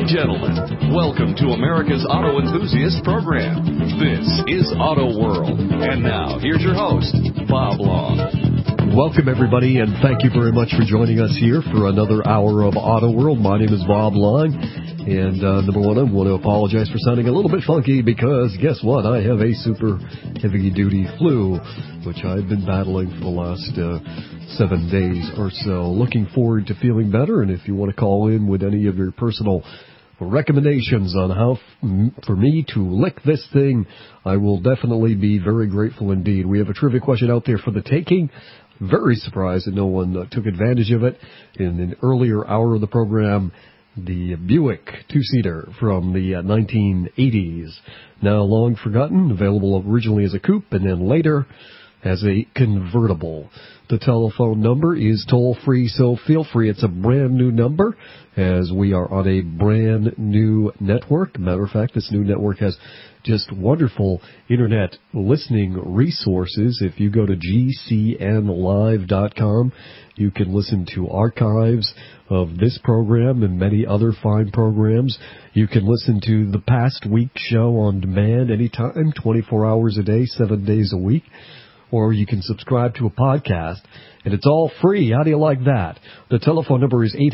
and gentlemen, welcome to America's Auto Enthusiast program. This is Auto World. And now, here's your host, Bob Long. Welcome, everybody, and thank you very much for joining us here for another hour of Auto World. My name is Bob Long, and number one, I want to apologize for sounding a little bit funky because, guess what, I have a super heavy-duty flu, which I've been battling for the last 7 days or so. Looking forward to feeling better, and if you want to call in with any of your personal recommendations on how for me to lick this thing, I will definitely be very grateful indeed. We have a trivia question out there for the taking. Very surprised that no one took advantage of it. In an earlier hour of the program, the Buick two-seater from the 1980s, now long forgotten, available originally as a coupe and then later as a convertible. The telephone number is toll-free, so feel free. It's a brand-new number, as we are on a brand-new network. Matter of fact, this new network has just wonderful Internet listening resources. If you go to gcnlive.com, you can listen to archives of this program and many other fine programs. You can listen to the past week's show on demand anytime, 24 hours a day, 7 days a week. Or you can subscribe to a podcast, and it's all free. How do you like that? The telephone number is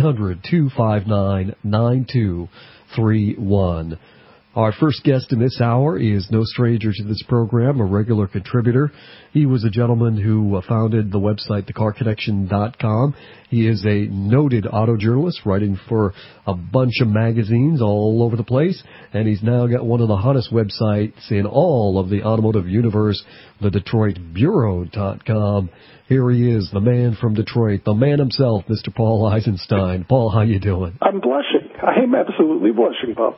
800-259-9231. Our first guest in this hour is no stranger to this program, a regular contributor. He was a gentleman who founded the website, thecarconnection.com. He is a noted auto journalist, writing for a bunch of magazines all over the place, and he's now got one of the hottest websites in all of the automotive universe, the DetroitBureau.com. Here he is, the man from Detroit, the man himself, Mr. Paul Eisenstein. Paul, how you doing? I'm blushing. I am absolutely blushing, Bob.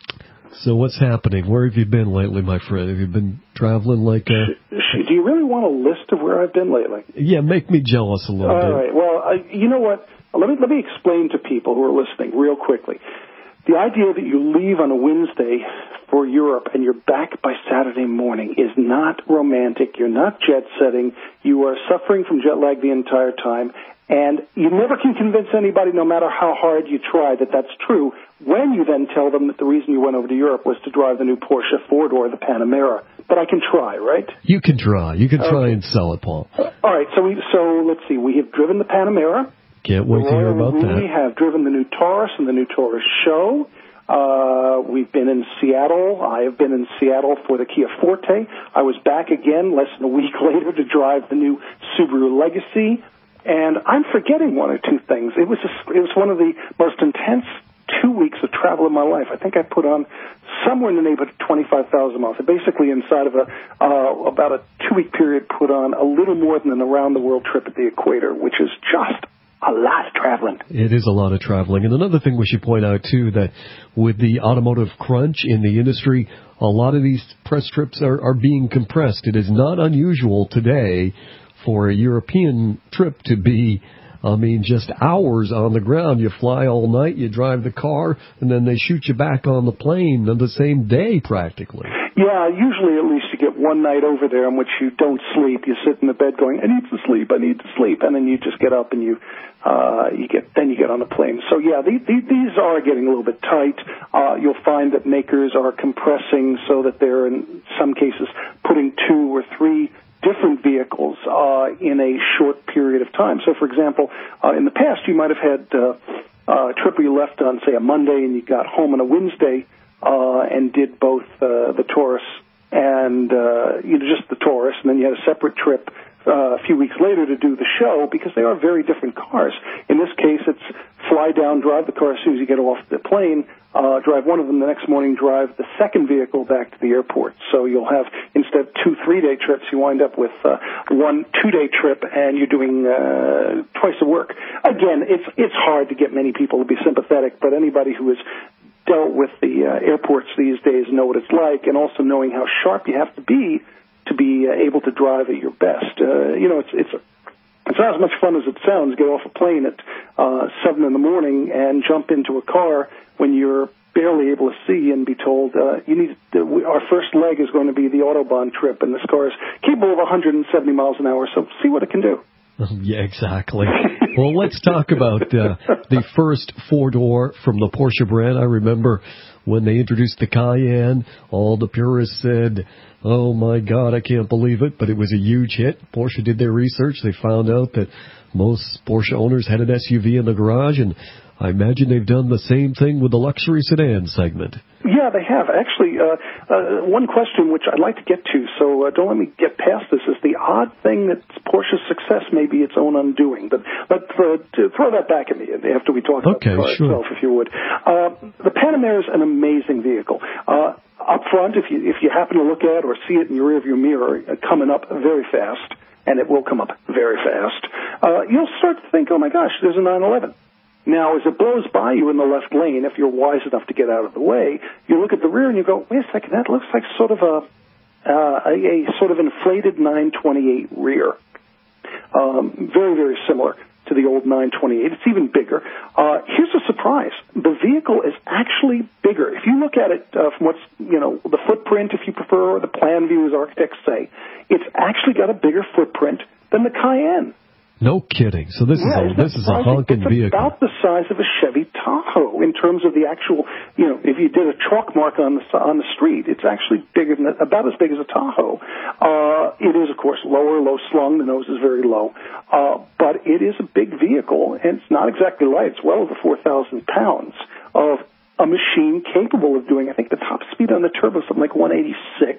So what's happening? Where have you been lately, my friend? Have you been traveling like Do you really want a list of where I've been lately? Yeah, make me jealous a little bit. All right. Well, you know what? Let me explain to people who are listening real quickly. The idea that you leave on a Wednesday for Europe and you're back by Saturday morning is not romantic. You're not jet-setting. You are suffering from jet lag the entire time. And you never can convince anybody, no matter how hard you try, that that's true, when you then tell them that the reason you went over to Europe was to drive the new Porsche four-door, the Panamera. But I can try, right? You can try. You can try and sell it, Paul. All right, so let's see. We have driven the Panamera. Can't wait to hear about that. We have driven the new Taurus and the new Taurus Show. We've been in Seattle. I have been in Seattle for the Kia Forte. I was back again less than a week later to drive the new Subaru Legacy. And I'm forgetting one or two things. It was one of the most intense 2 weeks of travel in my life. I think I put on somewhere in the neighborhood of 25,000 miles. I basically, inside of about a 2-week period, put on a little more than an around-the-world trip at the equator, which is just a lot of traveling. It is a lot of traveling. And another thing we should point out, too, that with the automotive crunch in the industry, a lot of these press trips are being compressed. It is not unusual today for a European trip to be, just hours on the ground. You fly all night, you drive the car, and then they shoot you back on the plane on the same day, practically. Yeah, usually at least you get one night over there in which you don't sleep. You sit in the bed going, I need to sleep, and then you just get up and you get on the plane. So yeah, these are getting a little bit tight. You'll find that makers are compressing so that they're in some cases putting 2 or 3 different vehicles in a short period of time. So, for example, in the past, you might have had a trip where you left on, say, a Monday and you got home on a Wednesday and did both the Taurus and just the Taurus, and then you had a separate trip a few weeks later to do the show, because they are very different cars. In this case, it's fly down, drive the car as soon as you get off the plane, drive one of them the next morning, drive the second vehicle back to the airport. So you'll have, instead of 2 3-day trips, you wind up with 1 2-day trip, and you're doing twice the work. Again, it's hard to get many people to be sympathetic, but anybody who has dealt with the airports these days know what it's like, and also knowing how sharp you have to be able to drive at your best. It's not as much fun as it sounds. Get off a plane at 7 in the morning and jump into a car when you're barely able to see and be told our first leg is going to be the Autobahn trip, and this car is capable of 170 miles an hour. So see what it can do. Yeah, exactly. Well, let's talk about the first four-door from the Porsche brand. I remember when they introduced the Cayenne, all the purists said, oh, my God, I can't believe it, but it was a huge hit. Porsche did their research. They found out that most Porsche owners had an SUV in the garage, and I imagine they've done the same thing with the luxury sedan segment. Yeah, they have. Actually, one question which I'd like to get to, so don't let me get past this, is the odd thing that Porsche's success may be its own undoing. But throw that back at me after we talk about the car itself, if you would. The Panamera is an amazing vehicle. Up front, if you happen to look at or see it in your rearview mirror, coming up very fast, and it will come up very fast, you'll start to think, oh my gosh, there's a 911. Now, as it blows by you in the left lane, if you're wise enough to get out of the way, you look at the rear and you go, wait a second, that looks like sort of a sort of inflated 928 rear. Very, very similar to the old 928. It's even bigger. Here's a surprise. The vehicle is actually bigger. If you look at it from what's, the footprint, if you prefer, or the plan view, as architects say, it's actually got a bigger footprint than the Cayenne. No kidding. So this is a honking vehicle. It's about the size of a Chevy Tahoe in terms of the actual, if you did a chalk mark on the street, it's actually bigger than about as big as a Tahoe. It is, of course, low slung. The nose is very low. But it is a big vehicle, and it's not exactly light. It's well over 4,000 pounds of a machine capable of doing, I think the top speed on the turbo is something like 186.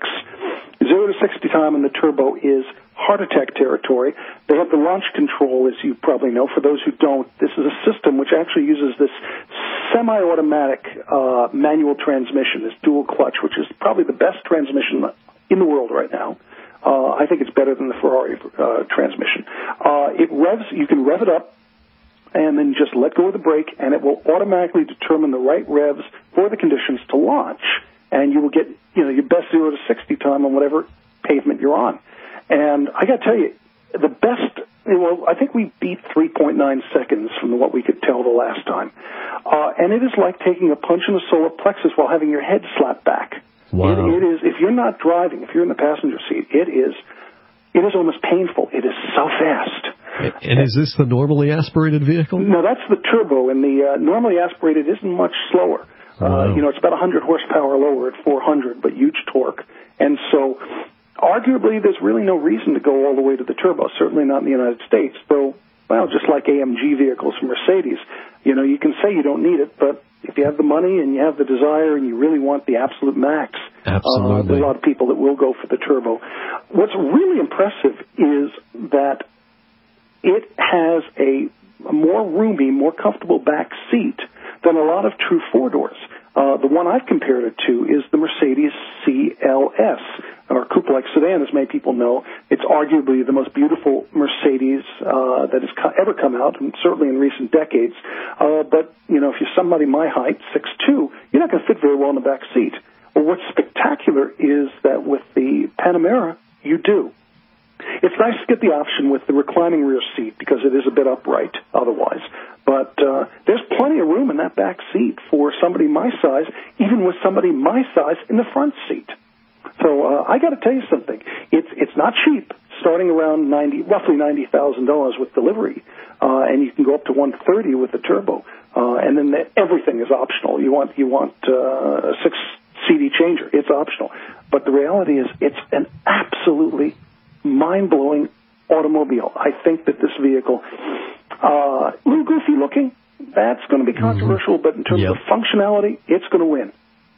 0 to 60 time on the turbo is heart attack territory. They have the launch control, as you probably know. For those who don't, this is a system which actually uses this semi-automatic manual transmission, this dual clutch, which is probably the best transmission in the world right now. I think it's better than the Ferrari transmission. It revs. You can rev it up and then just let go of the brake, and it will automatically determine the right revs for the conditions to launch. And you will get, your best 0 to 60 time on whatever pavement you're on. And I got to tell you, the best, I think we beat 3.9 seconds from what we could tell the last time. And it is like taking a punch in the solar plexus while having your head slapped back. Wow. It is, if you're not driving, if you're in the passenger seat, it is almost painful. It is so fast. And is this the normally aspirated vehicle? No, that's the turbo, and the normally aspirated isn't much slower. Wow. It's about 100 horsepower lower at 400, but huge torque. And so, arguably, there's really no reason to go all the way to the turbo, certainly not in the United States, though, well, just like AMG vehicles from Mercedes, you can say you don't need it, but if you have the money and you have the desire and you really want the absolute max, absolutely, there's a lot of people that will go for the turbo. What's really impressive is that it has a more roomy, more comfortable back seat than a lot of true four-doors. The one I've compared it to is the Mercedes CLS, or coupe-like sedan, as many people know. It's arguably the most beautiful Mercedes that has ever come out, and certainly in recent decades. But, if you're somebody my height, 6'2", you're not going to fit very well in the back seat. Well, what's spectacular is that with the Panamera, you do. It's nice to get the option with the reclining rear seat because it is a bit upright otherwise. But there's plenty of room in that back seat for somebody my size, even with somebody my size in the front seat. So I got to tell you something. It's not cheap, starting around roughly $90,000 with delivery, and you can go up to $130,000 with the turbo. And then everything is optional. You want a 6 CD changer. It's optional. But the reality is, it's an absolutely mind-blowing automobile. I think that this vehicle, a little goofy looking, that's going to be controversial, but in terms of functionality, it's going to win.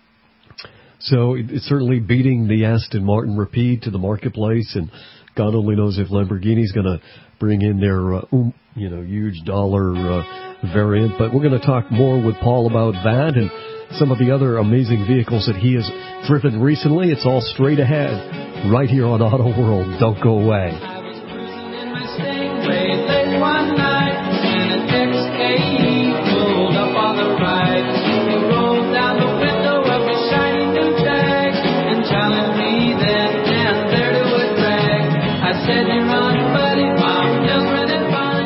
So it's certainly beating the Aston Martin Rapide to the marketplace, and God only knows if Lamborghini's going to bring in their huge dollar variant. But we're going to talk more with Paul about that and some of the other amazing vehicles that he has driven recently. It's all straight ahead right here on Auto World. Don't go away. I was cruising in my Stingray late one night, and an XKE pulled up on the right. He rolled down the window of his shiny new Jag and challenged me then and there to a drag. I said, "You're on, buddy, I'm just running fine."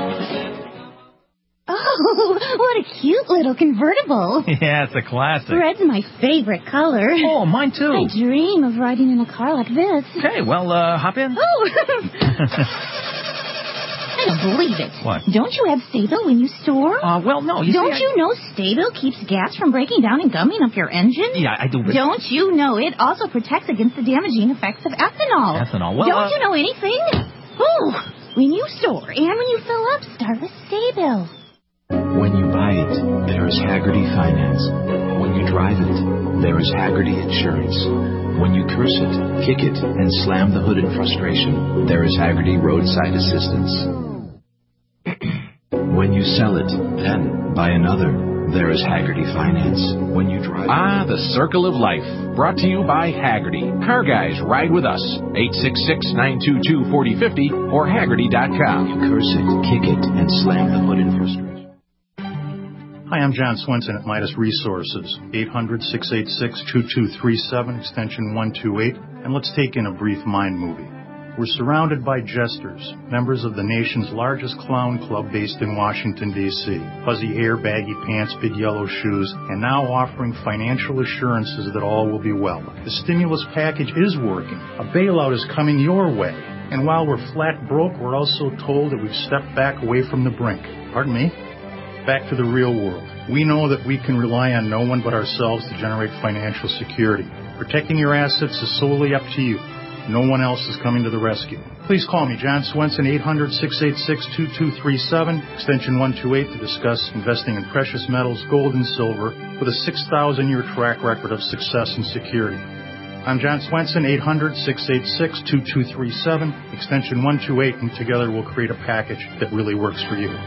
Oh, what a cute little convertible. Yeah, it's a classic. Red's my favorite color. Oh, mine too. I dream of riding in a car like this. Okay, well, hop in. Oh! I believe it. What? Don't you have Sta-Bil when you store? Well, no. Don't you know Sta-Bil keeps gas from breaking down and gumming up your engine? Yeah, I do. Don't you know it also protects against the damaging effects of ethanol? Ethanol? Well, Don't you know anything? Ooh, when you store and when you fill up, start with Sta-Bil. When you buy it, there is Haggerty Finance. When you drive it, there is Haggerty Insurance. When you curse it, kick it, and slam the hood in frustration, there is Haggerty Roadside Assistance. When you sell it, then buy another, there is Haggerty Finance. When you drive... The Circle of Life. Brought to you by Haggerty. Car Guys, ride with us. 866-922-4050 or Haggerty.com. You curse it, kick it, and slam the hood in frustration. Hi, I'm John Swenson at Midas Resources, 800-686-2237, extension 128, and let's take in a brief mind movie. We're surrounded by jesters, members of the nation's largest clown club based in Washington, D.C. Fuzzy hair, baggy pants, big yellow shoes, and now offering financial assurances that all will be well. The stimulus package is working. A bailout is coming your way. And while we're flat broke, we're also told that we've stepped back away from the brink. Pardon me? Back to the real world. We know that we can rely on no one but ourselves to generate financial security. Protecting your assets is solely up to you. No one else is coming to the rescue. Please call me, John Swenson, 800-686-2237, extension 128, to discuss investing in precious metals, gold and silver, with a 6,000-year track record of success and security. I'm John Swenson, 800-686-2237, extension 128, and together we'll create a package that really works for you.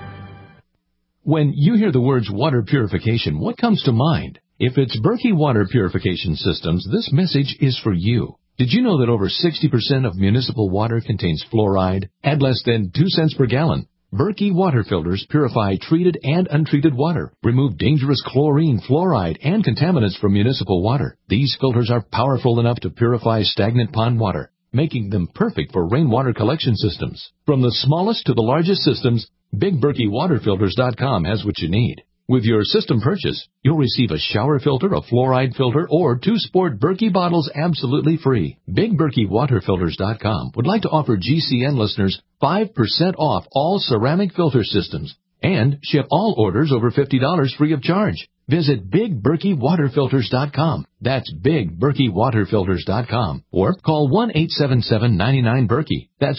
When you hear the words water purification, what comes to mind? If it's Berkey Water Purification Systems, this message is for you. Did you know that over 60% of municipal water contains fluoride at less than 2 cents per gallon? Berkey water filters purify treated and untreated water, remove dangerous chlorine, fluoride, and contaminants from municipal water. These filters are powerful enough to purify stagnant pond water, making them perfect for rainwater collection systems. From the smallest to the largest systems, BigBerkeyWaterFilters.com has what you need. With your system purchase, you'll receive a shower filter, a fluoride filter, or 2 sport Berkey bottles absolutely free. BigBerkeyWaterFilters.com would like to offer GCN listeners 5% off all ceramic filter systems and ship all orders over $50 free of charge. Visit BigBerkeyWaterFilters.com. That's BigBerkeyWaterFilters.com. Or call 1-877-99-BERKEY. That's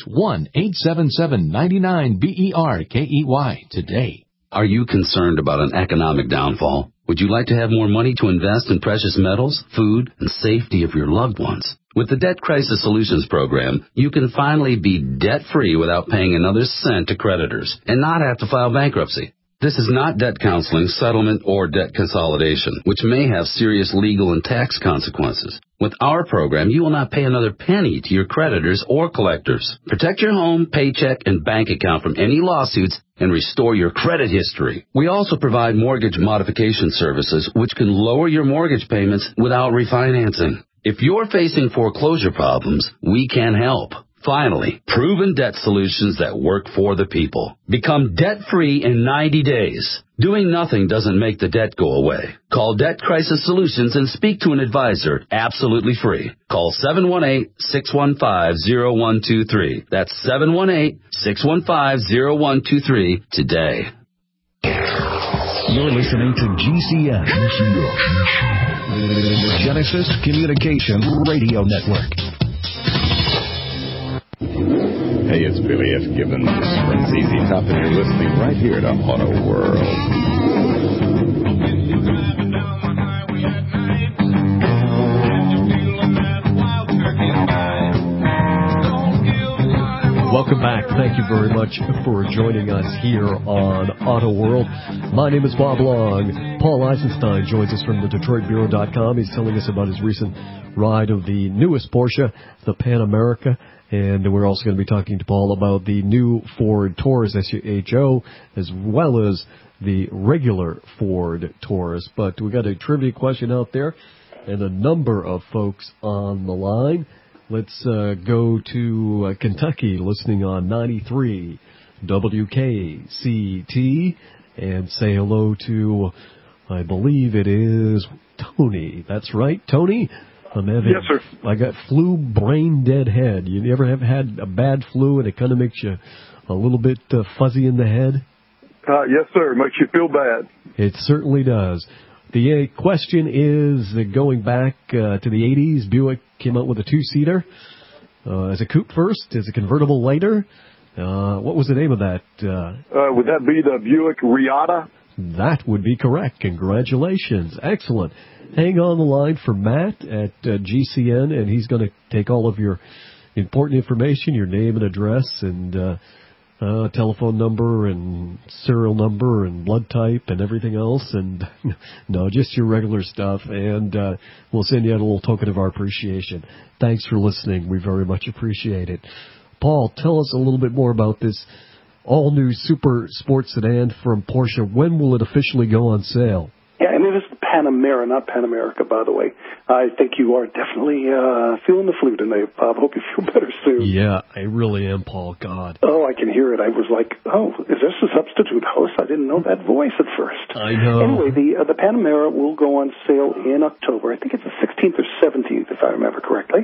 1-877-99-BERKEY today. Are you concerned about an economic downfall? Would you like to have more money to invest in precious metals, food, and safety of your loved ones? With the Debt Crisis Solutions Program, you can finally be debt-free without paying another cent to creditors and not have to file bankruptcy. This is not debt counseling, settlement, or debt consolidation, which may have serious legal and tax consequences. With our program, you will not pay another penny to your creditors or collectors. Protect your home, paycheck, and bank account from any lawsuits and restore your credit history. We also provide mortgage modification services, which can lower your mortgage payments without refinancing. If you're facing foreclosure problems, we can help. Finally, proven debt solutions that work for the people. Become debt-free in 90 days. Doing nothing doesn't make the debt go away. Call Debt Crisis Solutions and speak to an advisor absolutely free. Call 718-615-0123. That's 718-615-0123 today. You're listening to GCN, the Genesis Communication Radio Network. Hey, it's Billy F. Gibbons from ZZ Top, and you're listening right here to Auto World. Welcome back. Thank you very much for joining us here on Auto World. My name is Bob Long. Paul Eisenstein joins us from the DetroitBureau.com. He's telling us about his recent ride of the newest Porsche, the Pan America. And we're also going to be talking to Paul about the new Ford Taurus SUHO, as well as the regular Ford Taurus. But we got a trivia question out there and a number of folks on the line. Let's go to Kentucky, listening on 93 WKCT, and say hello to, I believe it is Tony. That's right, Tony. I'm having, yes, sir. I got flu, brain dead head. You ever have had a bad flu and it kind of makes you a little bit fuzzy in the head? Yes, sir. It makes you feel bad. It certainly does. The question is, going back to the 80s, Buick came out with a two-seater. As a coupe first, as a convertible later. What was the name of that? Would that be the Buick Riata? That would be correct. Congratulations. Excellent. Hang on the line for Matt at GCN, and he's going to take all of your important information, your name and address, and telephone number and serial number and blood type and everything else. And no, just your regular stuff. And we'll send you out a little token of our appreciation. Thanks for listening. We very much appreciate it. Paul, tell us a little bit more about this all-new super sports sedan from Porsche. When will it officially go on sale? Yeah, and it is the Panamera, not Pan America, by the way. I think you are definitely feeling the flu tonight, Bob. Hope you feel better soon. Yeah, I really am, Paul. God. Oh, I can hear it. I was like, oh, is this a substitute host? I didn't know that voice at first. I know. Anyway, the Panamera will go on sale in October. I think it's the 16th or 17th, if I remember correctly.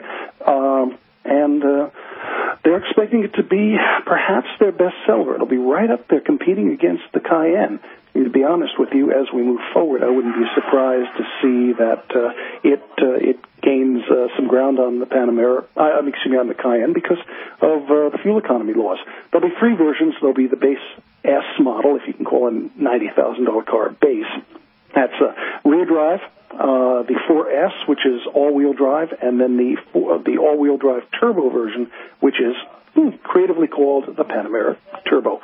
They're expecting it to be perhaps their best seller. It'll be right up there competing against the Cayenne. To be honest with you, as we move forward, I wouldn't be surprised to see that it gains some ground on the Panamera, on the Cayenne, because of the fuel economy laws. There'll be three versions. There'll be the base S model, if you can call a $90,000 car base. That's rear drive, the 4S, which is all-wheel drive, and then the all-wheel drive turbo version, which is creatively called the Panamera Turbo.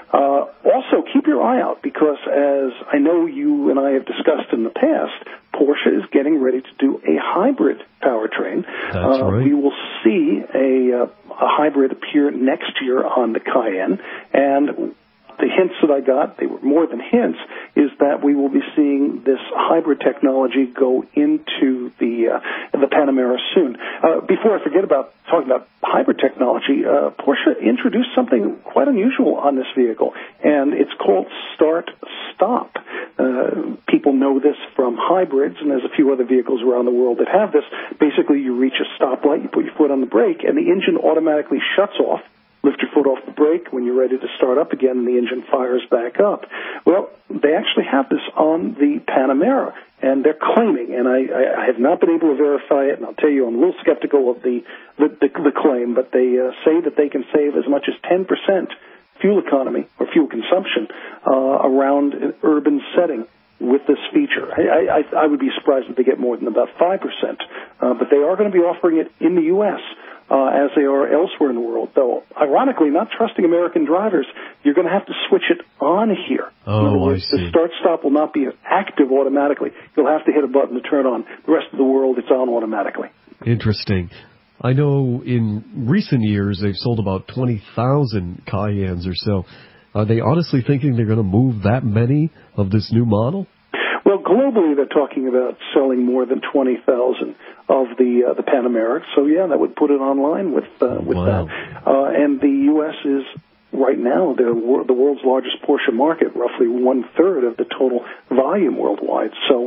Also, keep your eye out, because as I know you and I have discussed in the past, Porsche is getting ready to do a hybrid powertrain. That's right. We will see a hybrid appear next year on the Cayenne, and the hints that I got, they were more than hints, is that we will be seeing this hybrid technology go into the Panamera soon. Before I forget about talking about hybrid technology, Porsche introduced something quite unusual on this vehicle, and it's called start-stop. People know this from hybrids, and there's a few other vehicles around the world that have this. Basically, you reach a stoplight, you put your foot on the brake, and the engine automatically shuts off. Lift your foot off the brake when you're ready to start up again, and the engine fires back up. Well, they actually have this on the Panamera, and they're claiming, and I have not been able to verify it, and I'll tell you, I'm a little skeptical of the claim, but they say that they can save as much as 10% fuel economy or fuel consumption around an urban setting with this feature. I would be surprised if they get more than about 5%, but they are going to be offering it in the U.S., as they are elsewhere in the world. Though, ironically, not trusting American drivers, you're going to have to switch it on here. Oh, in other words, I see. the start-stop will not be active automatically. You'll have to hit a button to turn on. The rest of the world, it's on automatically. Interesting. I know in recent years they've sold about 20,000 Cayennes or so. Are they honestly thinking they're going to move that many of this new model? Well, globally, they're talking about selling more than 20,000 of the Panamera. So, yeah, that would put it online with Wow. that. And the U.S. is, right now, the world's largest Porsche market, roughly one-third of the total volume worldwide. So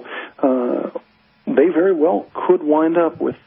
they very well could wind up with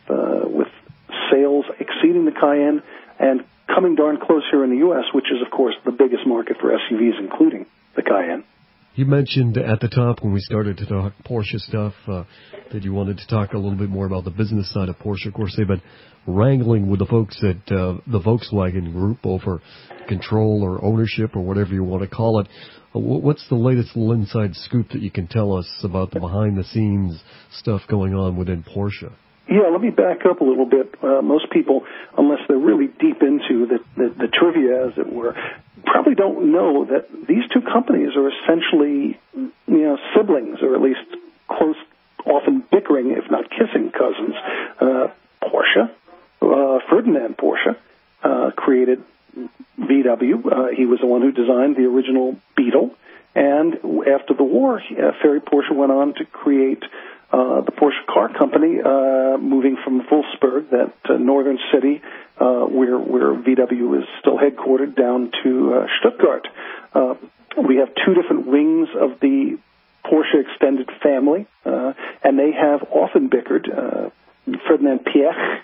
sales exceeding the Cayenne and coming darn close here in the U.S., which is, of course, the biggest market for SUVs, including the Cayenne. You mentioned at the top when we started to talk Porsche stuff that you wanted to talk a little bit more about the business side of Porsche. Of course, they've been wrangling with the folks at the Volkswagen Group over control or ownership or whatever you want to call it. What's the latest little inside scoop that you can tell us about the behind-the-scenes stuff going on within Porsche? Yeah, let me back up a little bit. Most people, unless they're really deep into the trivia, as it were, probably don't know that these two companies are essentially, siblings, or at least close, often bickering, if not kissing cousins. Porsche, Ferdinand Porsche, created VW. He was the one who designed the original Beetle, and after the war, Ferry Porsche went on to create the Porsche car company, moving from Wolfsburg, that northern city where VW is still headquartered, down to Stuttgart. We have two different wings of the Porsche extended family, and they have often bickered. Ferdinand Piech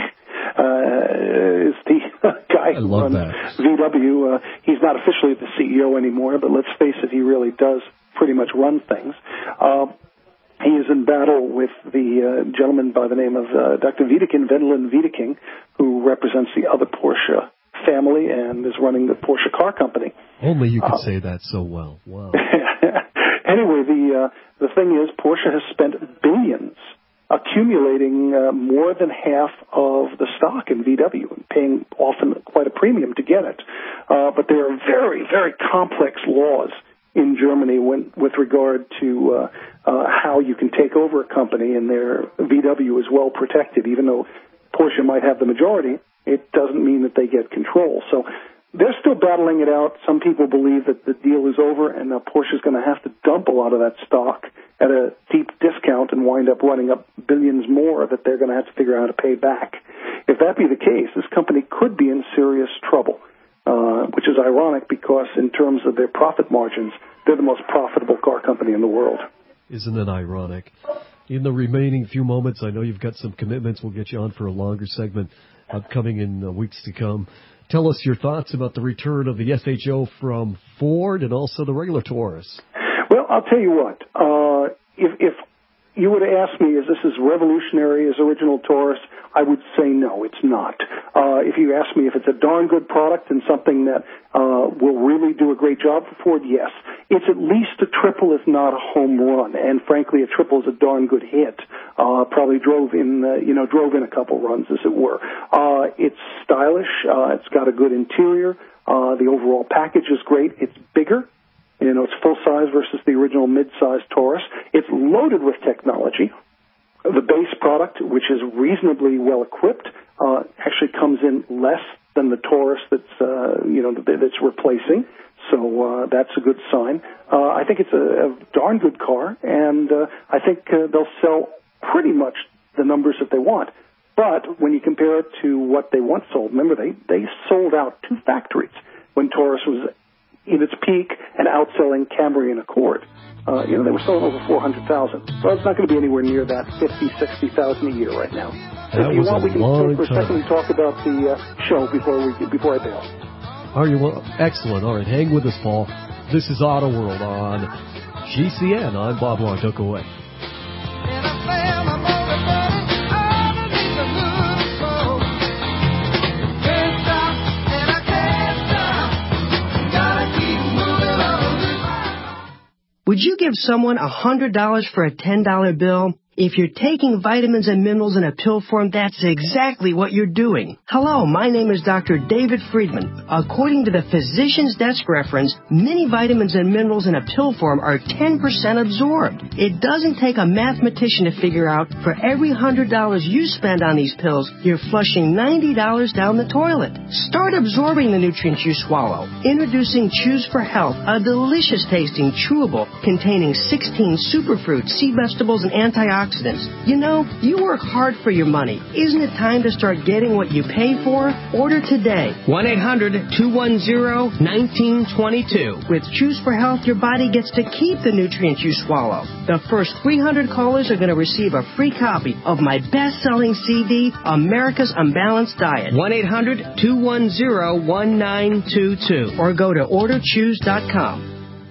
is the guy who runs VW. He's not officially the CEO anymore, but let's face it, he really does pretty much run things. He is in battle with the gentleman by the name of Dr. Wiedeking, Wendland Wiedeking, who represents the other Porsche family and is running the Porsche car company. Only you could say that so well. Wow. Anyway, the thing is, Porsche has spent billions accumulating more than half of the stock in VW and paying often quite a premium to get it. But there are very, very complex laws in Germany with regard to how you can take over a company, and their VW is well protected. Even though Porsche might have the majority, it doesn't mean that they get control. So they're still battling it out. Some people believe that the deal is over, and now Porsche is going to have to dump a lot of that stock at a deep discount and wind up running up billions more that they're going to have to figure out how to pay back. If that be the case, this company could be in serious trouble, which is ironic because in terms of their profit margins, they're the most profitable car company in the world. Isn't it ironic? In the remaining few moments, I know you've got some commitments. We'll get you on for a longer segment upcoming in weeks to come. Tell us your thoughts about the return of the SHO from Ford and also the regular Taurus. Well, I'll tell you what. If you would have asked me, is this as revolutionary as original Taurus, I would say no, it's not. If you ask me if it's a darn good product and something that will really do a great job for Ford, yes. It's at least a triple, if not a home run. And frankly, a triple is a darn good hit. Probably drove in a couple runs, as it were. It's stylish. It's got a good interior. The overall package is great. It's bigger. It's full size versus the original mid-size Taurus. It's loaded with technology. The base product, which is reasonably well equipped, actually comes in less than the Taurus that's replacing. So that's a good sign. I think it's a darn good car, and I think they'll sell pretty much the numbers that they want. But when you compare it to what they once sold, remember they sold out 2 factories when Taurus was in its peak and outselling Camry and Accord. They were selling over 400,000. Well, it's not going to be anywhere near that 50, 60,000 a year right now. That if you was want, a we can long for a second time. talk about the show before I bail. Are you excellent? All right, hang with us, Paul. This is Auto World on GCN. I'm Bob Long. Don't go away. Would you give someone $100 for a $10 bill? If you're taking vitamins and minerals in a pill form, that's exactly what you're doing. Hello, my name is Dr. David Friedman. According to the Physician's Desk reference, many vitamins and minerals in a pill form are 10% absorbed. It doesn't take a mathematician to figure out for every $100 you spend on these pills, you're flushing $90 down the toilet. Start absorbing the nutrients you swallow. Introducing Choose for Health, a delicious tasting chewable containing 16 superfruits, sea vegetables, and antioxidants. You know, you work hard for your money. Isn't it time to start getting what you pay for? Order today. 1-800-210-1922. With Choose for Health, your body gets to keep the nutrients you swallow. The first 300 callers are going to receive a free copy of my best-selling CD, America's Unbalanced Diet. 1-800-210-1922. Or go to orderchoose.com.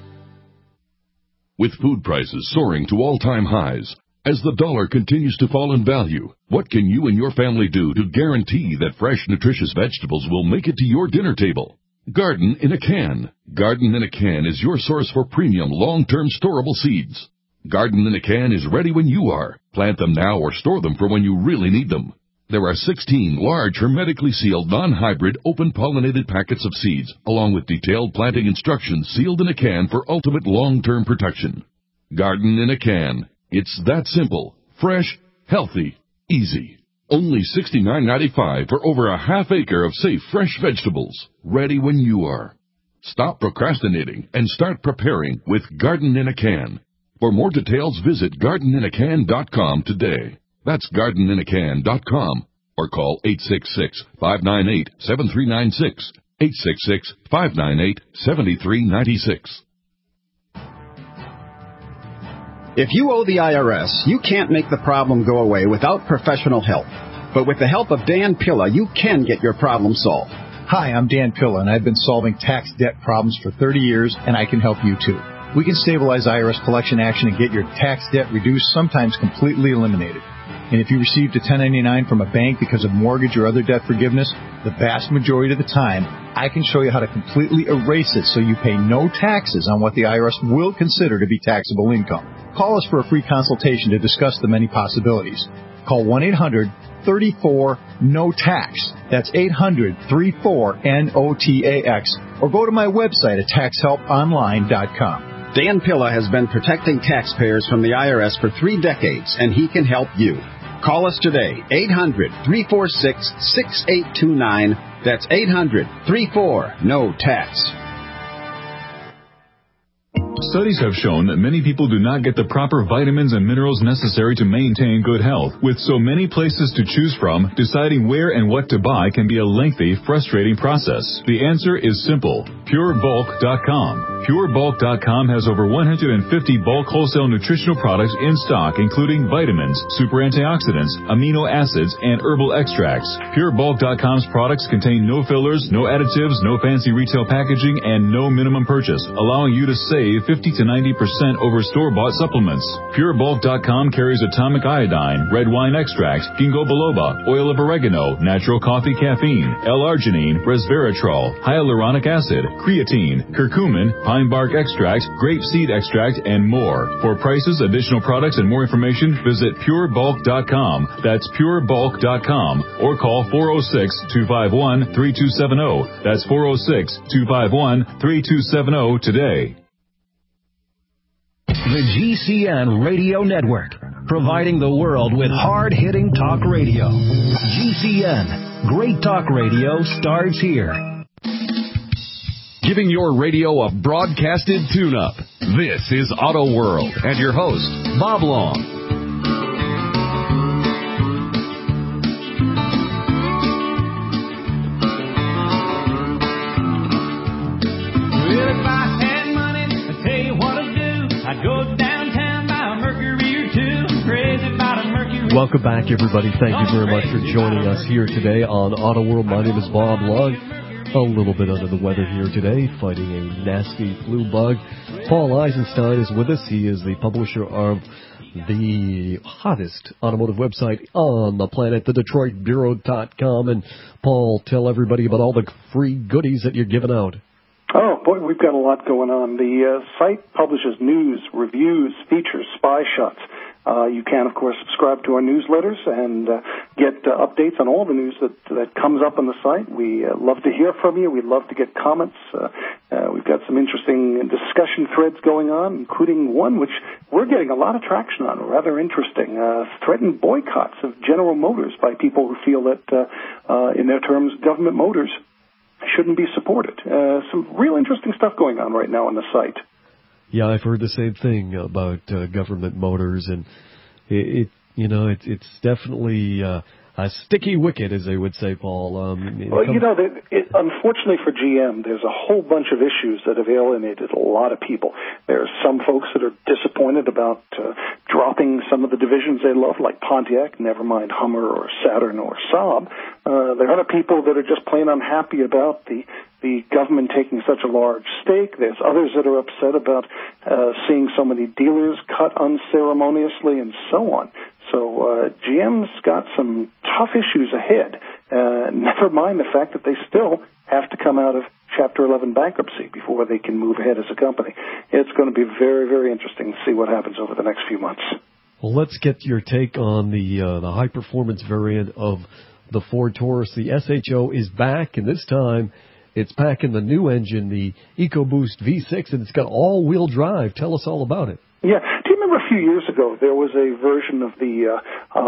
With food prices soaring to all-time highs, as the dollar continues to fall in value, what can you and your family do to guarantee that fresh, nutritious vegetables will make it to your dinner table? Garden in a Can. Garden in a Can is your source for premium, long-term storable seeds. Garden in a Can is ready when you are. Plant them now or store them for when you really need them. There are 16 large, hermetically sealed, non-hybrid, open-pollinated packets of seeds, along with detailed planting instructions sealed in a can for ultimate long-term protection. Garden in a Can. It's that simple, fresh, healthy, easy. Only $69.95 for over a half acre of safe, fresh vegetables, ready when you are. Stop procrastinating and start preparing with Garden in a Can. For more details, visit gardeninacan.com today. That's gardeninacan.com or call 866-598-7396, 866-598-7396. If you owe the IRS, you can't make the problem go away without professional help. But with the help of Dan Pilla, you can get your problem solved. Hi, I'm Dan Pilla, and I've been solving tax debt problems for 30 years, and I can help you too. We can stabilize IRS collection action and get your tax debt reduced, sometimes completely eliminated. And if you received a 1099 from a bank because of mortgage or other debt forgiveness, the vast majority of the time, I can show you how to completely erase it so you pay no taxes on what the IRS will consider to be taxable income. Call us for a free consultation to discuss the many possibilities. Call 1-800-34-NO-TAX. That's 800-34-NOTAX. Or go to my website at taxhelponline.com. Dan Pilla has been protecting taxpayers from the IRS for 3 decades, and he can help you. Call us today, 800-346-6829. That's 800-34-NO-TAX. Studies have shown that many people do not get the proper vitamins and minerals necessary to maintain good health. With so many places to choose from, deciding where and what to buy can be a lengthy, frustrating process. The answer is simple. PureBulk.com. PureBulk.com has over 150 bulk wholesale nutritional products in stock, including vitamins, super antioxidants, amino acids, and herbal extracts. PureBulk.com's products contain no fillers, no additives, no fancy retail packaging, and no minimum purchase, allowing you to save 50 to 90% over store-bought supplements. PureBulk.com carries atomic iodine, red wine extract, ginkgo biloba, oil of oregano, natural coffee caffeine, L-arginine, resveratrol, hyaluronic acid, creatine, curcumin, pine bark extract, grape seed extract, and more. For prices, additional products, and more information, visit PureBulk.com. That's PureBulk.com. Or call 406-251-3270. That's 406-251-3270 today. The GCN Radio Network, providing the world with hard-hitting talk radio. GCN, great talk radio starts here. Giving your radio a broadcasted tune-up. This is Auto World, and your host, Bob Long. Welcome back, everybody. Thank you very much for joining us here today on Auto World. My name is Bob Long. A little bit under the weather here today, fighting a nasty flu bug. Paul Eisenstein is with us. He is the publisher of the hottest automotive website on the planet, thedetroitbureau.com. And Paul, tell everybody about all the free goodies that you're giving out. Oh, boy, we've got a lot going on. The site publishes news, reviews, features, spy shots. You can, of course, subscribe to our newsletters and get updates on all the news that comes up on the site. We love to hear from you. We love to get comments. We've got some interesting discussion threads going on, including one which we're getting a lot of traction on, rather interesting. Threatened boycotts of General Motors by people who feel that, in their terms, government motors shouldn't be supported. Some real interesting stuff going on right now on the site. Yeah, I've heard the same thing about government motors, and it's definitely a sticky wicket, as they would say, Paul. Unfortunately for GM, there's a whole bunch of issues that have alienated a lot of people. There's some folks that are disappointed about dropping some of the divisions they love, like Pontiac, never mind Hummer or Saturn or Saab. There are other people that are just plain unhappy about the government taking such a large stake. There's others that are upset about seeing so many dealers cut unceremoniously and so on. So GM's got some tough issues ahead, never mind the fact that they still have to come out of Chapter 11 bankruptcy before they can move ahead as a company. It's going to be very, very interesting to see what happens over the next few months. Well, let's get your take on the high-performance variant of the Ford Taurus. The SHO is back, and this time it's packing the new engine, the EcoBoost V6, and it's got all-wheel drive. Tell us all about it. Yeah. Do you remember a few years ago there was a version of the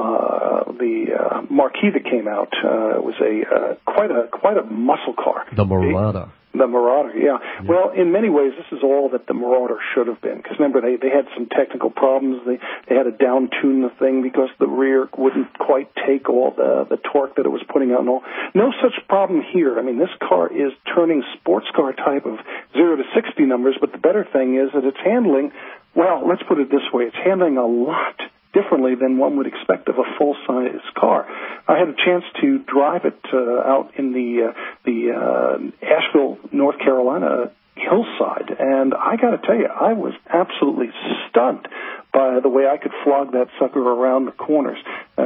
Marquis that came out? It was quite a muscle car. The Marauder. The Marauder, yeah. Well, in many ways, this is all that the Marauder should have been. Because remember, they had some technical problems. They had to down-tune the thing because the rear wouldn't quite take all the torque that it was putting out and all. No such problem here. I mean, this car is turning sports car type of 0 to 60 numbers, but the better thing is that it's handling well, let's put it this way. It's handling a lot differently than one would expect of a full-size car. I had a chance to drive it out in the Asheville, North Carolina hillside, and I got to tell you, I was absolutely stunned by the way I could flog that sucker around the corners.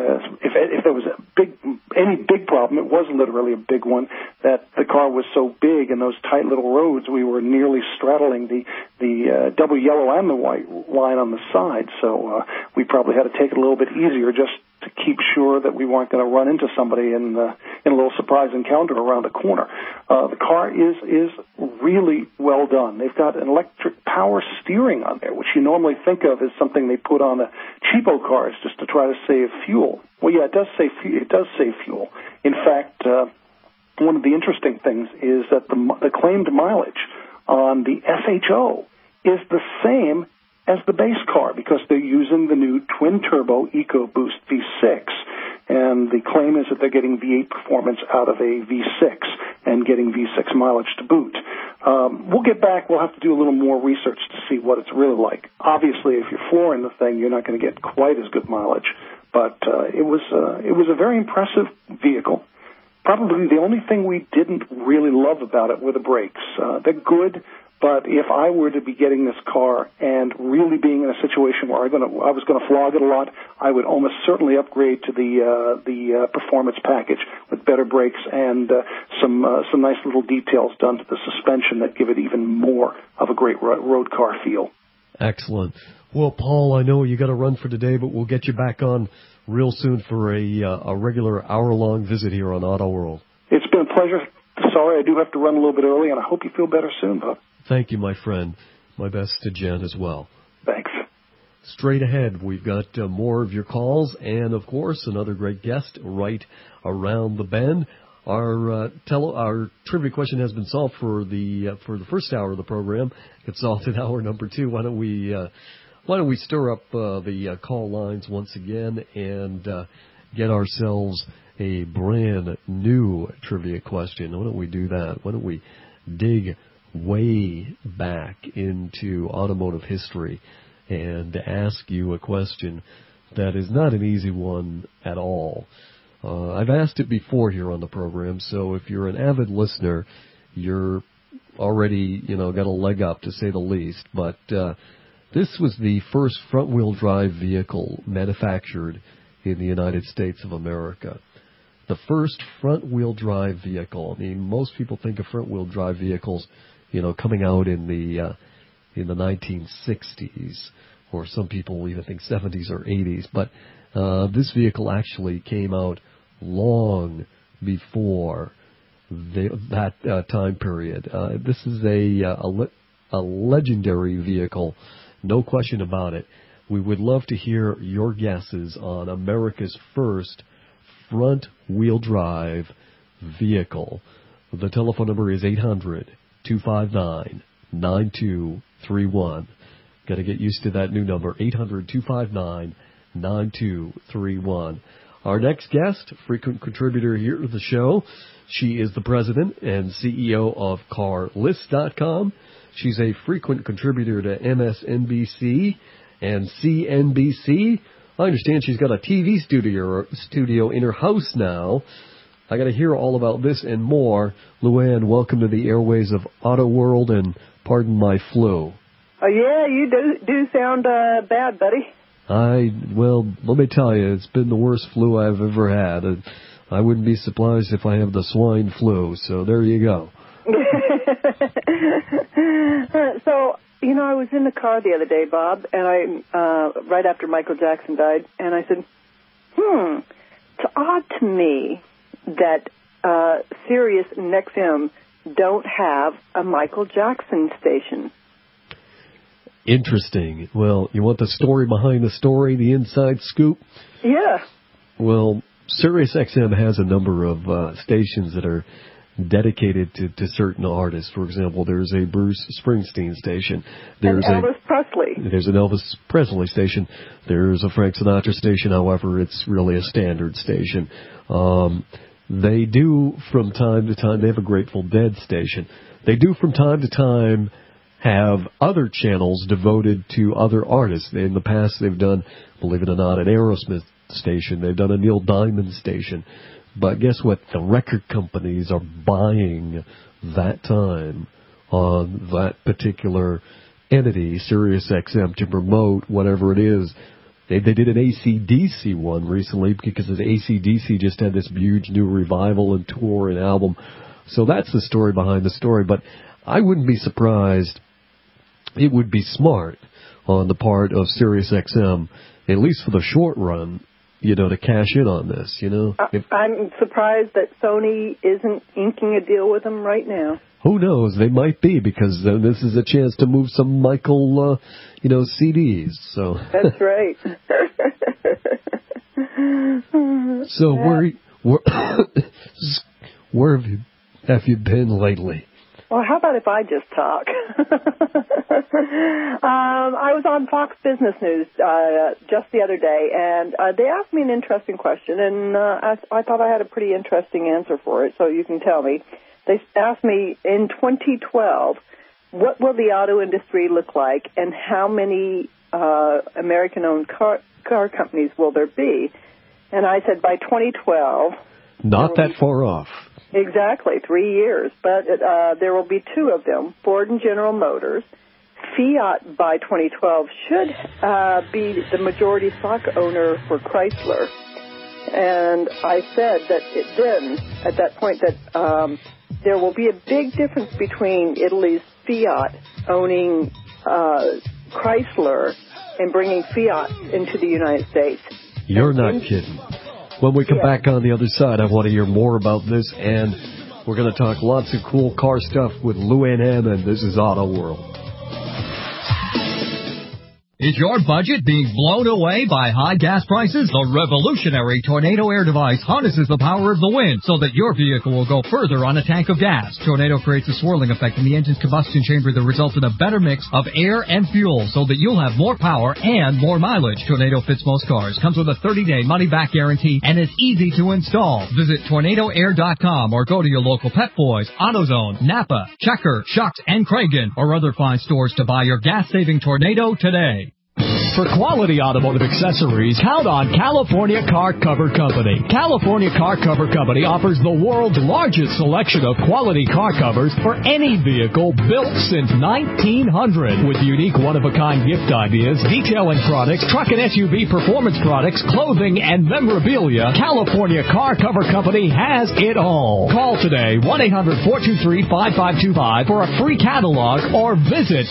If there was any big problem, it was literally a big one, that the car was so big and those tight little roads, we were nearly straddling the double yellow and the white line on the side. So we probably had to take it a little bit easier just to keep sure that we weren't going to run into somebody in a little surprise encounter around a corner. The car is really well done. They've got an electric power steering on there, which you normally think of as something they put on the cheapo cars just to try to save fuel. Well, yeah, it does save fuel. In fact, one of the interesting things is that the claimed mileage on the SHO is the same as the base car because they're using the new twin-turbo EcoBoost V6. And the claim is that they're getting V8 performance out of a V6 and getting V6 mileage to boot. We'll get back. We'll have to do a little more research to see what it's really like. Obviously, if you're flooring the thing, you're not going to get quite as good mileage. But it was a very impressive vehicle. Probably the only thing we didn't really love about it were the brakes. They're good, but if I were to be getting this car and really being in a situation where I was going to flog it a lot, I would almost certainly upgrade to the performance package with better brakes and some nice little details done to the suspension that give it even more of a great road car feel. Excellent. Well, Paul, I know you got to run for today, but we'll get you back on real soon for a regular hour-long visit here on Auto World. It's been a pleasure. Sorry, I do have to run a little bit early, and I hope you feel better soon, Bob. Thank you, my friend. My best to Jen as well. Thanks. Straight ahead, we've got more of your calls and, of course, another great guest right around the bend. Our trivia question has been solved for the first hour of the program. It's solved in hour number 2. Why don't we stir up the call lines once again and get ourselves a brand new trivia question? Why don't we do that? Why don't we dig way back into automotive history and ask you a question that is not an easy one at all. I've asked it before here on the program, so if you're an avid listener, you're already, got a leg up to say the least. But this was the first front-wheel drive vehicle manufactured in the United States of America. The first front-wheel drive vehicle. I mean, most people think of front-wheel drive vehicles, coming out in the 1960s, or some people even think 70s or 80s. But this vehicle actually came out long before that time period. This is a legendary vehicle, no question about it. We would love to hear your guesses on America's first front-wheel drive vehicle. The telephone number is 800-259-9231. Got to get used to that new number, 800-259-9231. Our next guest, frequent contributor here to the show. She is the president and CEO of CarList.com. She's a frequent contributor to MSNBC and CNBC. I understand she's got a TV studio in her house now. I got to hear all about this and more. Luann, welcome to the airways of Auto World, and pardon my flu. Oh, yeah, you do sound bad, buddy. Well, let me tell you, it's been the worst flu I've ever had. I wouldn't be surprised if I have the swine flu, so there you go. So, I was in the car the other day, Bob, and right after Michael Jackson died, and I said, it's odd to me that Sirius and XM don't have a Michael Jackson station. Interesting. Well, you want the story behind the story, the inside scoop? Yeah. Well, Sirius XM has a number of stations that are dedicated to certain artists. For example, there's a Bruce Springsteen station. There's Elvis Presley. There's an Elvis Presley station. There's a Frank Sinatra station. However, it's really a standard station. They do from time to time. They have a Grateful Dead station. They do from time to time have other channels devoted to other artists. In the past, they've done, believe it or not, an Aerosmith station. They've done a Neil Diamond station. But guess what? The record companies are buying that time on that particular entity, SiriusXM, to promote whatever it is. They did an AC/DC one recently because AC/DC just had this huge new revival and tour and album. So that's the story behind the story. But I wouldn't be surprised. It would be smart on the part of SiriusXM, at least for the short run, to cash in on this, I'm surprised that Sony isn't inking a deal with them right now. Who knows? They might be, because this is a chance to move some Michael, CDs. So that's right. So where have you been lately? Well, how about if I just talk? I was on Fox Business News just the other day, and they asked me an interesting question, and I thought I had a pretty interesting answer for it, so you can tell me. They asked me, in 2012, what will the auto industry look like, and how many American-owned car companies will there be? And I said, by 2012... Not that far off. Exactly, 3 years. But there will be two of them, Ford and General Motors. Fiat, by 2012, should be the majority stock owner for Chrysler. And I said that at that point, that there will be a big difference between Italy's Fiat owning Chrysler and bringing Fiat into the United States. You're not kidding. When we come back on the other side, I want to hear more about this, and we're going to talk lots of cool car stuff with Lou Ann M, and this is Auto World. Is your budget being blown away by high gas prices? The revolutionary Tornado air device harnesses the power of the wind so that your vehicle will go further on a tank of gas. Tornado creates a swirling effect in the engine's combustion chamber that results in a better mix of air and fuel so that you'll have more power and more mileage. Tornado fits most cars, comes with a 30-day money-back guarantee, and is easy to install. Visit TornadoAir.com or go to your local Pep Boys, AutoZone, Napa, Checker, Schucks, and Kragen, or other fine stores to buy your gas-saving Tornado today. For quality automotive accessories, count on California Car Cover Company. California Car Cover Company offers the world's largest selection of quality car covers for any vehicle built since 1900. With unique one-of-a-kind gift ideas, detailing products, truck and SUV performance products, clothing, and memorabilia, California Car Cover Company has it all. Call today, 1-800-423-5525 for a free catalog, or visit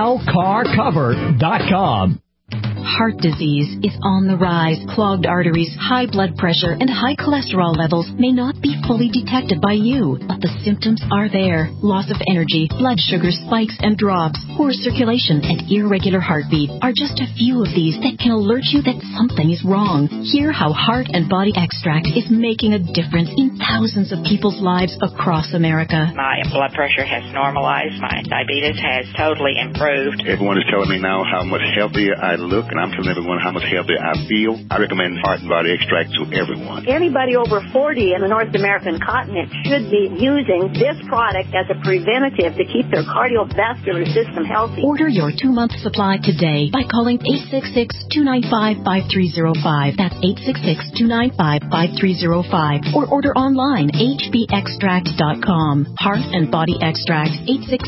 calcarcover.com. Heart disease is on the rise. Clogged arteries, high blood pressure, and high cholesterol levels may not be fully detected by you, but the symptoms are there. Loss of energy, blood sugar spikes and drops, poor circulation, and irregular heartbeat are just a few of these that can alert you that something is wrong. Hear how Heart and Body Extract is making a difference in thousands of people's lives across America. My blood pressure has normalized. My diabetes has totally improved. Everyone is telling me now how much healthier I look, and I'm telling everyone how much healthier I feel. I recommend Heart and Body Extract to everyone. Anybody over 40 in the North American continent should be using this product as a preventative to keep their cardiovascular system healthy. Order your 2-month supply today by calling 866-295-5305. That's 866-295-5305. Or order online, hbextract.com. Heart and Body Extract,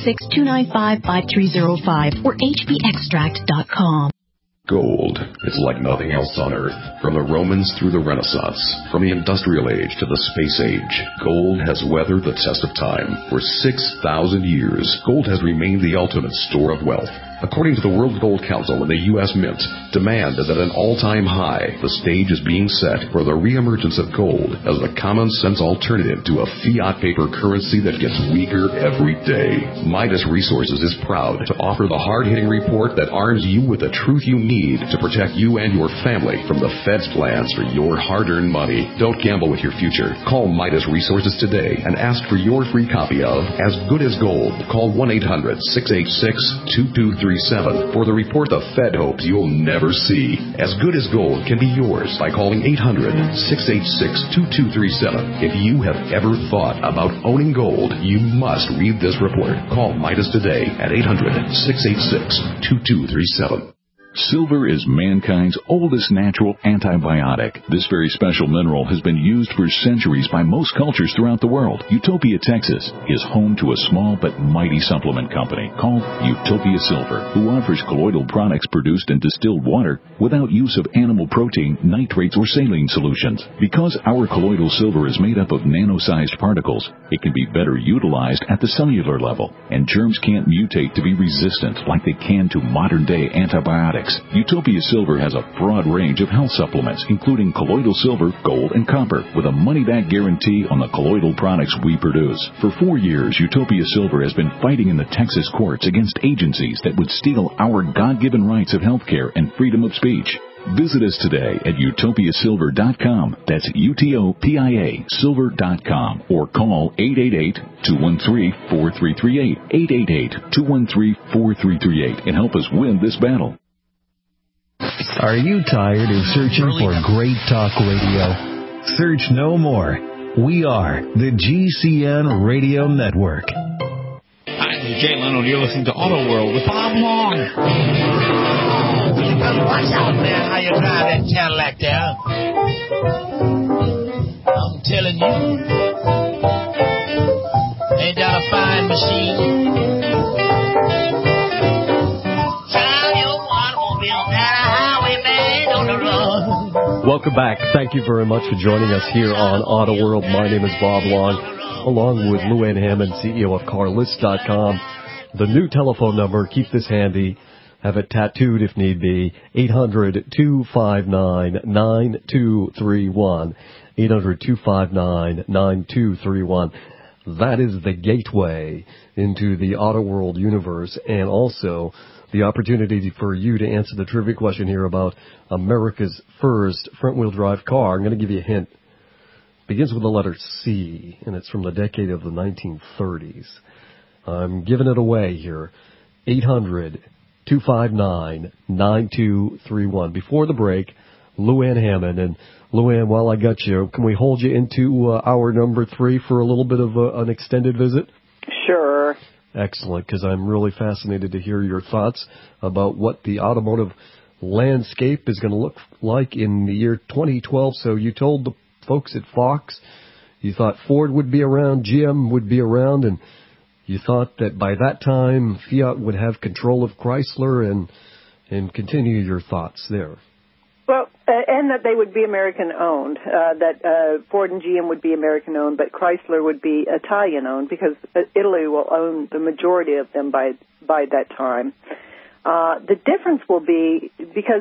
866-295-5305 or hbextract.com. Gold is like nothing else on Earth. From the Romans through the Renaissance, from the Industrial Age to the Space Age, gold has weathered the test of time. For 6,000 years, gold has remained the ultimate store of wealth. According to the World Gold Council and the U.S. Mint, demand is at an all-time high. The stage is being set for the reemergence of gold as a common-sense alternative to a fiat paper currency that gets weaker every day. Midas Resources is proud to offer the hard-hitting report that arms you with the truth you need to protect you and your family from the Fed's plans for your hard-earned money. Don't gamble with your future. Call Midas Resources today and ask for your free copy of As Good as Gold. Call 1-800-686-2233. 2237 for the report the Fed hopes you'll never see. As Good as Gold can be yours by calling 800-686-2237. If you have ever thought about owning gold, you must read this report. Call Midas today at 800-686-2237. Silver is mankind's oldest natural antibiotic. This very special mineral has been used for centuries by most cultures throughout the world. Utopia, Texas is home to a small but mighty supplement company called Utopia Silver, who offers colloidal products produced in distilled water without use of animal protein, nitrates, or saline solutions. Because our colloidal silver is made up of nano-sized particles, it can be better utilized at the cellular level, and germs can't mutate to be resistant like they can to modern-day antibiotics. Utopia Silver has a broad range of health supplements, including colloidal silver, gold, and copper, with a money-back guarantee on the colloidal products we produce. For 4 years, Utopia Silver has been fighting in the Texas courts against agencies that would steal our God-given rights of health care and freedom of speech. Visit us today at utopiasilver.com. That's UTOPIA silver.com. Or call 888-213-4338. 888-213-4338 and help us win this battle. Are you tired of searching for great talk radio? Search no more. We are the GCN Radio Network. Hi, this is Jay Leno, and you're listening to Auto World with Bob Long. Watch out, man, how you drive that Cadillac there. I'm telling you. Ain't that a fine machine? Welcome back. Thank you very much for joining us here on Auto World. My name is Bob Long, along with Lou Ann Hammond, CEO of CarList.com. The new telephone number, keep this handy, have it tattooed if need be, 800-259-9231, 800-259-9231. That is the gateway into the Auto World universe, and also the opportunity for you to answer the trivia question here about America's first front-wheel drive car. I'm going to give you a hint. It begins with the letter C, and it's from the decade of the 1930s. I'm giving it away here. 800-259-9231. Before the break, Lou Ann Hammond. And Lou Ann, while I got you, can we hold you into hour number 3 for a little bit of an extended visit? Sure. Excellent, because I'm really fascinated to hear your thoughts about what the automotive landscape is going to look like in the year 2012. So you told the folks at Fox you thought Ford would be around, GM would be around, and you thought that by that time Fiat would have control of Chrysler, and continue your thoughts there. Well, and that they would be American-owned, that Ford and GM would be American-owned, but Chrysler would be Italian-owned because Italy will own the majority of them by that time. The difference will be because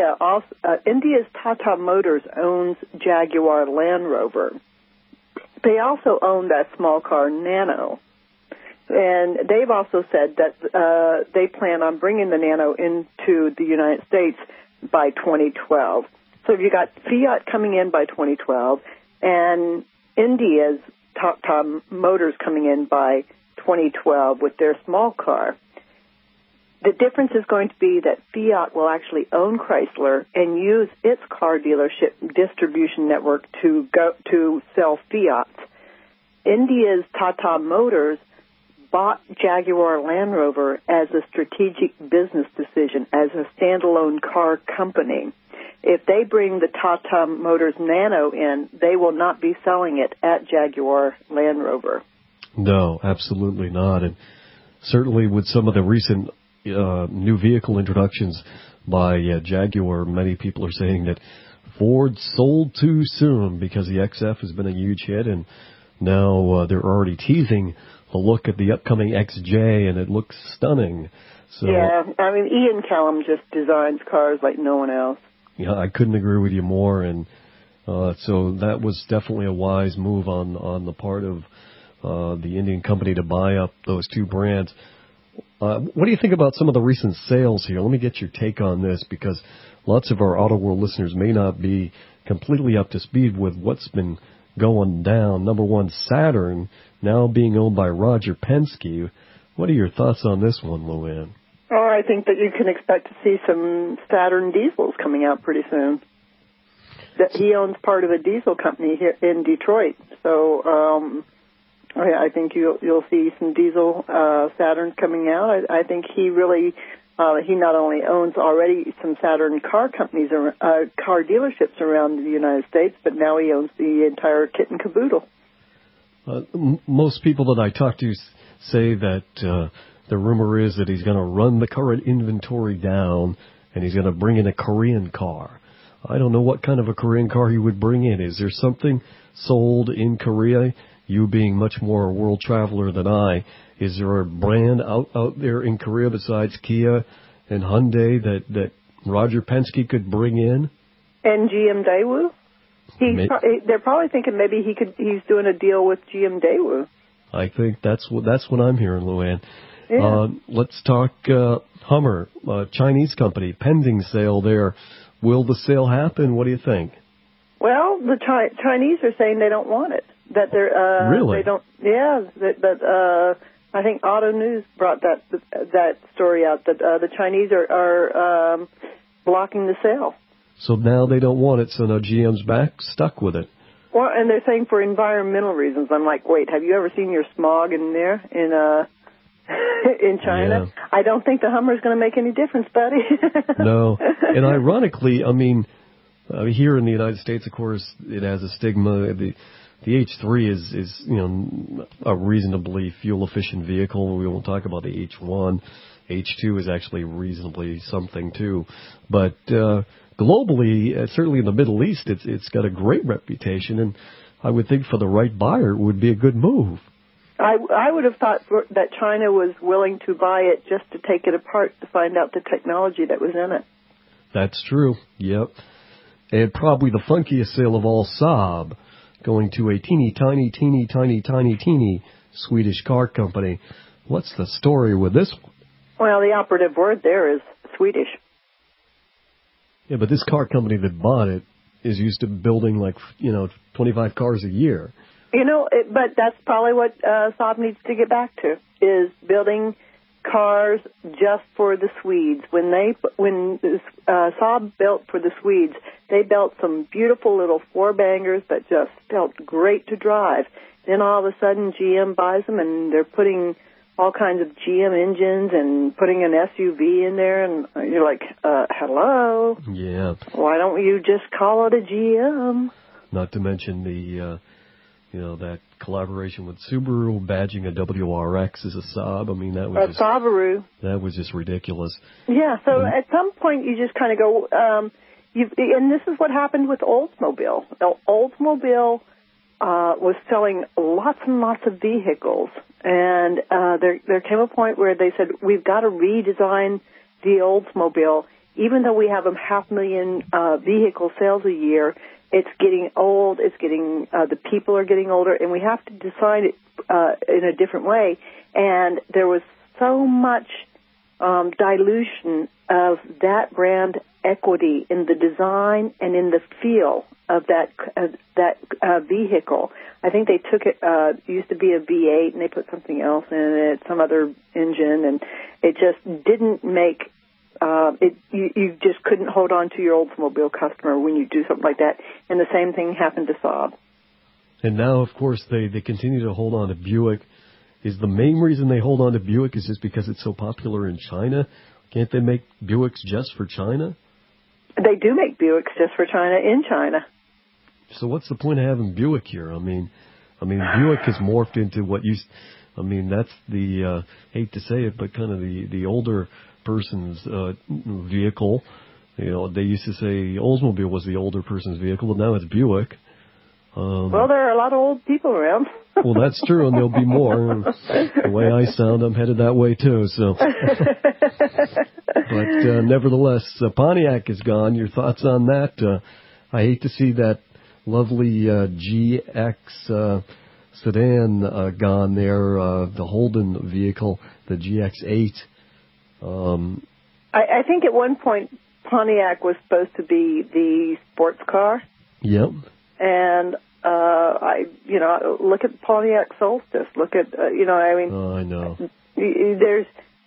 India's Tata Motors owns Jaguar Land Rover. They also own that small car Nano. And they've also said that they plan on bringing the Nano into the United States by 2012. So you got Fiat coming in by 2012 and India's Tata Motors coming in by 2012 with their small car. The difference is going to be that Fiat will actually own Chrysler and use its car dealership distribution network to sell Fiat. India's Tata Motors bought Jaguar Land Rover as a strategic business decision, as a standalone car company. If they bring the Tata Motors Nano in, they will not be selling it at Jaguar Land Rover. No, absolutely not. And certainly with some of the recent new vehicle introductions by Jaguar, many people are saying that Ford sold too soon because the XF has been a huge hit, and now they're already teasing a look at the upcoming XJ, and it looks stunning. So, yeah, I mean, Ian Callum just designs cars like no one else. Yeah, I couldn't agree with you more, and so that was definitely a wise move on the part of the Indian company to buy up those two brands. What do you think about some of the recent sales here? Let me get your take on this, because lots of our Auto World listeners may not be completely up to speed with what's been going down. Number one, Saturn, now being owned by Roger Penske. What are your thoughts on this one, Lou Ann? Or I think that you can expect to see some Saturn diesels coming out pretty soon. That he owns part of a diesel company here in Detroit, so I think you'll see some diesel Saturn coming out. I think he really he not only owns already some Saturn car companies or car dealerships around the United States, but now he owns the entire kit and caboodle. Most people that I talk to say that the rumor is that he's going to run the current inventory down and he's going to bring in a Korean car. I don't know what kind of a Korean car he would bring in. Is there something sold in Korea? You being much more a world traveler than I, is there a brand out there in Korea besides Kia and Hyundai that Roger Penske could bring in? And GM Daewoo? They're probably thinking maybe he's doing a deal with GM Daewoo. I think that's what I'm hearing, Luann. Yeah. Let's talk Hummer, Chinese company, pending sale there. Will the sale happen? What do you think? Well, the Chinese are saying they don't want it. That they're really? They don't. Yeah, but I think Auto News brought that story out that the Chinese are blocking the sale. So now they don't want it. So now GM's stuck with it. Well, and they're saying for environmental reasons. I'm like, wait, have you ever seen your smog in there in China? Yeah. I don't think the Hummer's going to make any difference, buddy. No. And ironically, I mean, here in the United States, of course, it has a stigma. The H3 is a reasonably fuel-efficient vehicle. We won't talk about the H1. H2 is actually reasonably something, too. But globally, certainly in the Middle East, it's got a great reputation. And I would think for the right buyer, it would be a good move. I would have thought that China was willing to buy it just to take it apart to find out the technology that was in it. That's true, yep. And probably the funkiest sale of all, Saab, going to a teeny tiny Swedish car company. What's the story with this one? Well, the operative word there is Swedish. Yeah, but this car company that bought it is used to building 25 cars a year. But that's probably what Saab needs to get back to, is building cars just for the Swedes. When Saab built for the Swedes, they built some beautiful little four-bangers that just felt great to drive. Then all of a sudden GM buys them, and they're putting all kinds of GM engines and putting an SUV in there, and you're like, hello? Yeah. Why don't you just call it a GM? Not to mention the... that collaboration with Subaru, badging a WRX as a Saab. I mean, that was Subaru. That was just ridiculous. Yeah, so at some point you just kind of go, and this is what happened with Oldsmobile. Oldsmobile was selling lots and lots of vehicles, and there came a point where they said, we've got to redesign the Oldsmobile. Even though we have 500,000 vehicle sales a year, it's getting old, the people are getting older, and we have to design it in a different way. And there was so much dilution of that brand equity in the design and in the feel of that vehicle. I think they took it used to be a V8, and they put something else in it, some other engine, and it just didn't make... You just couldn't hold on to your Oldsmobile customer when you do something like that. And the same thing happened to Saab. And now, of course, they continue to hold on to Buick. Is the main reason they hold on to Buick is just because it's so popular in China? Can't they make Buicks just for China? They do make Buicks just for China in China. So what's the point of having Buick here? I mean, Buick has morphed into what used... I mean, that's the, hate to say it, but kind of the older... person's vehicle. They used to say Oldsmobile was the older person's vehicle, but now it's Buick. Well, there are a lot of old people around. Well, that's true, and there'll be more. The way I sound, I'm headed that way too. So, but nevertheless, Pontiac is gone. Your thoughts on that? I hate to see that lovely GX sedan gone there. The Holden vehicle, the GX8. I think at one point Pontiac was supposed to be the sports car. Yep. And look at Pontiac Solstice. Look at Oh, I know. There's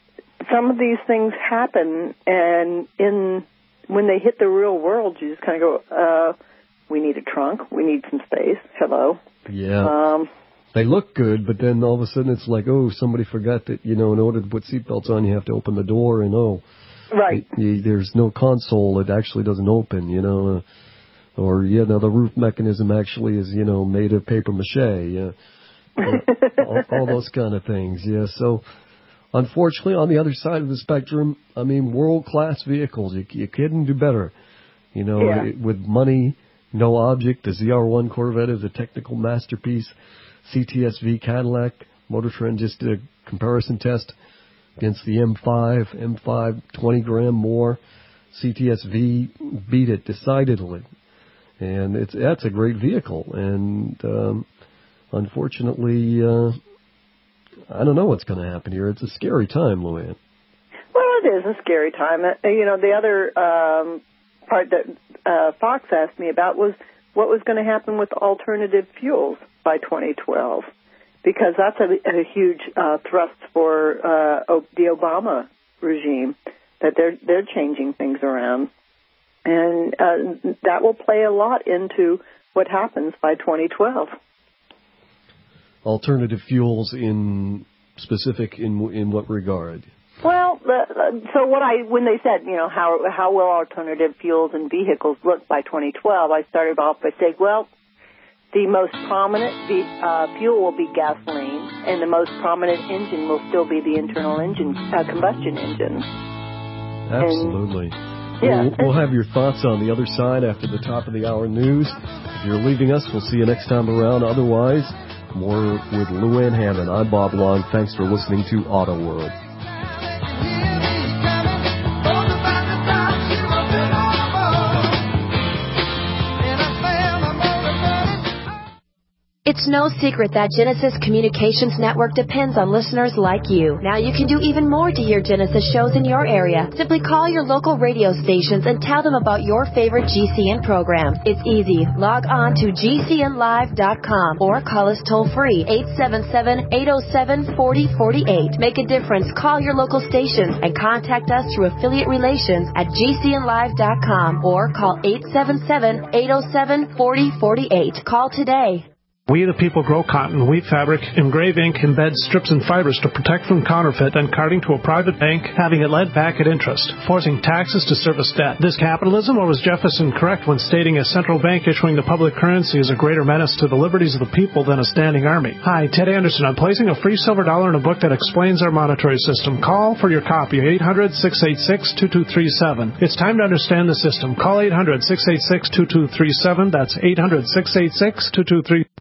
some of these things happen, and when they hit the real world, you just kind of go, we need a trunk, we need some space, hello. Yeah. They look good, but then all of a sudden it's like, oh, somebody forgot that, in order to put seatbelts on, you have to open the door, and right. There's no console, it actually doesn't open, or, the roof mechanism actually is, made of paper mache, all those kind of things, yeah. So, unfortunately, on the other side of the spectrum, world-class vehicles, you couldn't do better. With money, no object, the ZR1 Corvette is a technical masterpiece. CTSV Cadillac, Motor Trend just did a comparison test against the M5, 20 gram more. CTSV beat it decidedly. And that's a great vehicle. And unfortunately, I don't know what's going to happen here. It's a scary time, Luann. Well, it is a scary time. The other part that Fox asked me about was what was going to happen with alternative fuels by 2012, because that's a huge thrust for the Obama regime, that they're changing things around. And that will play a lot into what happens by 2012. Alternative fuels in specific in what regard? Well, so when they said, how will alternative fuels and vehicles look by 2012, I started off by saying, well, the most prominent fuel will be gasoline, and the most prominent engine will still be the internal combustion engine. Absolutely. We'll have your thoughts on the other side after the top of the hour news. If you're leaving us, we'll see you next time around. Otherwise, more with Luann Hammond. I'm Bob Long. Thanks for listening to Auto World. It's no secret that Genesis Communications Network depends on listeners like you. Now you can do even more to hear Genesis shows in your area. Simply call your local radio stations and tell them about your favorite GCN program. It's easy. Log on to GCNlive.com or call us toll-free, 877-807-4048. Make a difference. Call your local stations and contact us through affiliate relations at GCNlive.com or call 877-807-4048. Call today. We the people grow cotton, weave fabric, engrave ink, embed strips and fibers to protect from counterfeit and carting to a private bank, having it lent back at interest, forcing taxes to service debt. This capitalism, or was Jefferson correct when stating a central bank issuing the public currency is a greater menace to the liberties of the people than a standing army? Hi, Ted Anderson. I'm placing a free silver dollar in a book that explains our monetary system. Call for your copy, 800-686-2237. It's time to understand the system. Call 800-686-2237. That's 800-686-2237.